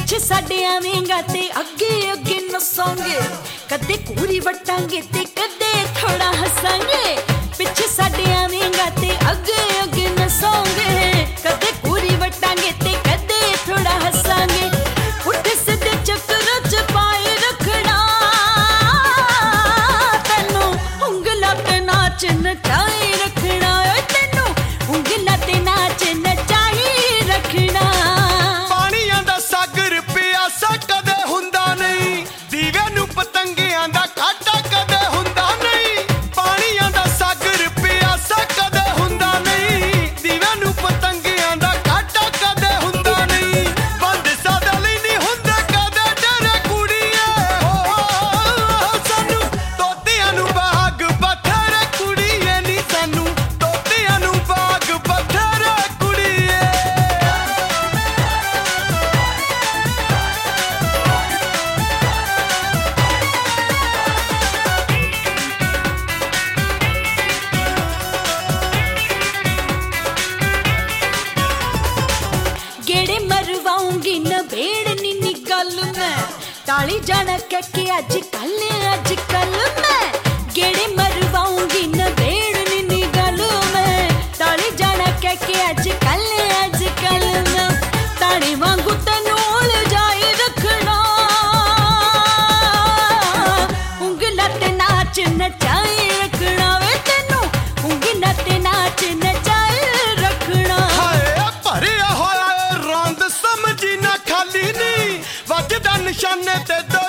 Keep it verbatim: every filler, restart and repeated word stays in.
ਪਿੱਛੇ ਸਾਡੇ ਆਵੇਂਗਾ ਤੇ ਅੱਗੇ ਅੱਗੇ ਨਸਾਂਗੇ, ਕਦੇ ਕੂਰੀ ਵਟਾਂਗੇ ਤੇ ਕਦੇ ਥੋੜਾ ਹੱਸਾਂਗੇ। ਪਿੱਛੇ ਸਾਡੇ ਆਵੇਂਗਾ ਤੇ ਅੱਗੇ ਅੱਗੇ ਨਸਾਂਗੇ, ਕਦੇ ਕੂਰੀ ਵਟਾਂਗੇ ਤੇ ਕਦੇ ਥੋੜਾ ਹੱਸਾਂਗੇ। ਉੱਠ ਸਿੱਧੇ ਚੱਕਰ ਚ ਪਾਏ ਰੱਖਣਾ, ਤੈਨੂੰ ਉਂਗਲਾਂ ਤੇ ਨਾਚ ਨਚਾਏ ਰੱਖਣਾ, ਓਏ ਤੈਨੂੰ ਉਂਗਲਾਂ ਤੇ ਨਾਚ ਨਚਾਏ ਰੱਖਣਾ। ਪਾਣੀਆਂ ਦਾ ਸਾਗਰ ਪਿਆਸਾ ਕਦੇ ਹੁੰਦਾ ਨਹੀਂ, ਦੀਵੇ ਨੂੰ ਪਤੰਗਿਆਂ ਦਾ ਕਾਟਾ ਕਦੇ ਹੁੰਦਾ ਨਹੀਂ। ਪਾਣੀਆਂ ਦਾ ਸਾਗਰ ਪਿਆਸਾ ਕਦੇ ਹੁੰਦਾ ਨਹੀਂ, ਦੀਵੇ ਨੂੰ ਪਤੰਗਿਆਂ ਦਾ ਕਾਟਾ ਕਦੇ ਹੁੰਦਾ ਨਹੀਂ। ਬੰਦ ਸਾਦਾ ਲਈ ਨਹੀਂ ਹੁੰਦਾ ਕਦੇ ਡਰੇ ਕੁੜੀਏ, ਓ ਸਾਨੂੰ ਤੋਤਿਆਂ ਨੂੰ ਬਾਗ ਬਥੇਰੇ ਕੁੜੀਏ ਨੀ, ਸਾਨੂੰ ਤੋਤਿਆਂ ਨੂੰ ਬਾਗ ਬਥੇਰੇ ਕੁੜੀਏ। गेड़े मरवाऊंगी नबेड़ नी निकल मैं, टाली जाना कह के अज कल अज कल मैं। गेड़े मरवाऊंगी नबेड़ नी निकल मैं, टाली जाना कह के अज कल अज कल मैं। ताने वांगू तैनू उलझाए रखना, ਉਂਗਲਾਂ ਤੇ नाच नचाए रखना, वे तैनू ਉਂਗਲਾਂ ਤੇ नाच नचाए रखना। ਹਾਏ ਭਰਿਆ ਹੋਇਆ ਏ ਰੌਂਦ ਸਮਝੀ ਨਾ ਖਾਲੀ ਨੀ, ਵੱਜਦਾ ਨਿਸ਼ਾਨੇ ਤੇ ਦੋ